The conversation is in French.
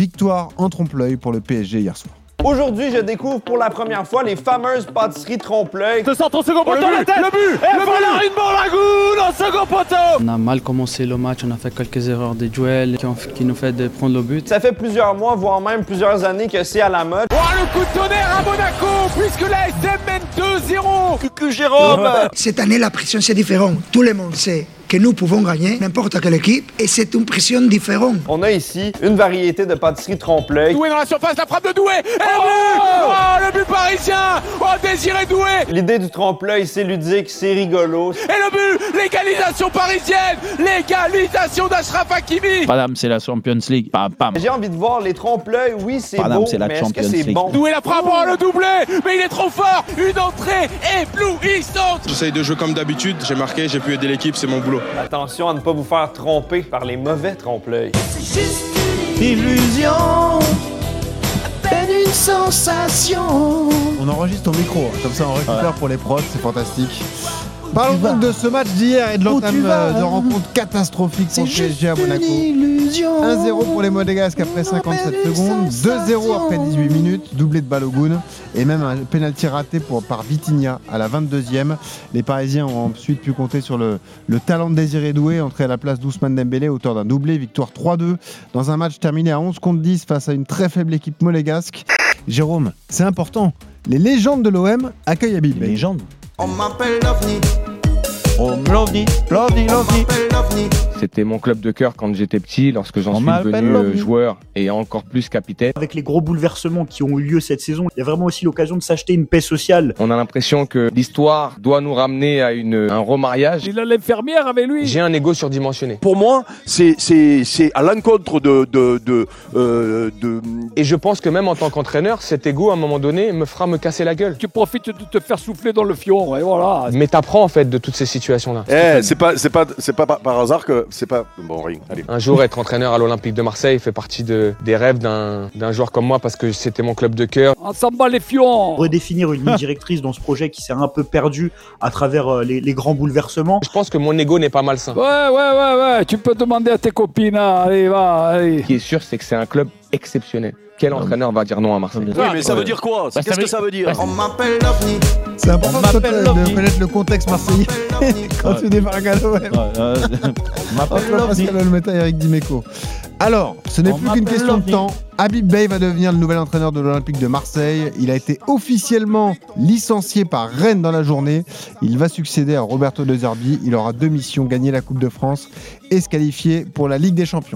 Victoire en trompe-l'œil pour le PSG hier soir. Aujourd'hui, je découvre pour la première fois les fameuses pâtisseries trompe-l'œil. Ce centre au second poteau, la tête. Le but. Et voilà une bonne lagoune au second poteau. On a mal commencé le match, on a fait quelques erreurs de duel qui nous fait de prendre le but. Ça fait plusieurs mois, voire même plusieurs années que c'est à la mode. Oh, le coup de tonnerre à Monaco, puisque la SM mène 2-0. Cucu Jérôme. Cette année, la pression, c'est différent. Tout le monde sait que nous pouvons gagner n'importe quelle équipe et c'est une pression différente. On a ici une variété de pâtisseries trompe-l'œil. Doué dans la surface, la frappe de Doué. Et le but. Oh, le but parisien. Oh, Désiré Doué. L'idée du trompe-l'œil, c'est ludique, c'est rigolo. Et le but, l'égalisation parisienne, l'égalisation d'Achraf Hakimi. Madame, c'est la Champions League. Pam, pam. J'ai envie de voir les trompe-l'œil, oui, c'est Madame, beau, c'est la mais est-ce que Champions c'est League. bon? Doué la frappe, oh, le doublé, mais il est trop fort. Une entrée éblouissante. J'essaye de jouer comme d'habitude, j'ai marqué, j'ai pu aider l'équipe, c'est mon boulot. Attention à ne pas vous faire tromper par les mauvais trompe-l'œil. C'est juste une illusion, à peine une sensation. On enregistre au micro, comme ça on récupère pour les prods, c'est fantastique. Parlons donc de ce match d'hier et de l'entame de rencontre catastrophique pour le PSG à Monaco. 1-0 pour les Monégasques après 57 secondes, 2-0 après 18 minutes, doublé de Balogun et même un pénalty raté par Vitinha à la 22e. Les Parisiens ont ensuite pu compter sur le talent de Désiré Doué, entré à la place d'Ousmane Dembélé, auteur d'un doublé, victoire 3-2 dans un match terminé à 11-10 face à une très faible équipe monégasque. Jérôme, c'est important, les légendes de l'OM accueillent Habib Beye. Légende. On m'appelle l'OVNI. Oh, l'OVNI. C'était mon club de cœur quand j'étais petit, lorsque j'en suis devenu joueur et encore plus capitaine. Avec les gros bouleversements qui ont eu lieu cette saison, il y a vraiment aussi l'occasion de s'acheter une paix sociale. On a l'impression que l'histoire doit nous ramener à un remariage. Il a l'infirmière avec lui. J'ai un ego surdimensionné. Pour moi, c'est à l'encontre de. Et je pense que même en tant qu'entraîneur, cet ego, à un moment donné, me fera me casser la gueule. Tu profites de te faire souffler dans le fion, et voilà. Mais t'apprends en fait de toutes ces situations-là. C'est pas par hasard que c'est pas bon rien. Allez. Un jour, être entraîneur à l'Olympique de Marseille fait partie des rêves d'un joueur comme moi parce que c'était mon club de cœur. On s'en bat les fions. Redéfinir une ligne directrice dans ce projet qui s'est un peu perdu à travers les grands bouleversements. Je pense que mon ego n'est pas malsain. Ouais. Tu peux demander à tes copines. Allez, va. Allez. Ce qui est sûr, c'est que c'est un club exceptionnel. Quel entraîneur va dire non à Marseille? Oui, mais ça veut dire quoi? Qu'est-ce que ça veut dire? On m'appelle l'OVNI. C'est important de connaître le contexte marseillais quand tu débarques à l'OM. Pascal Olmeta et Eric Dimeco. Alors, ce n'est plus qu'une question de temps. Habib Beye va devenir le nouvel entraîneur de l'Olympique de Marseille. Il a été officiellement licencié par Rennes dans la journée. Il va succéder à Roberto De Zerbi. Il aura 2 missions, gagner la Coupe de France et se qualifier pour la Ligue des Champions.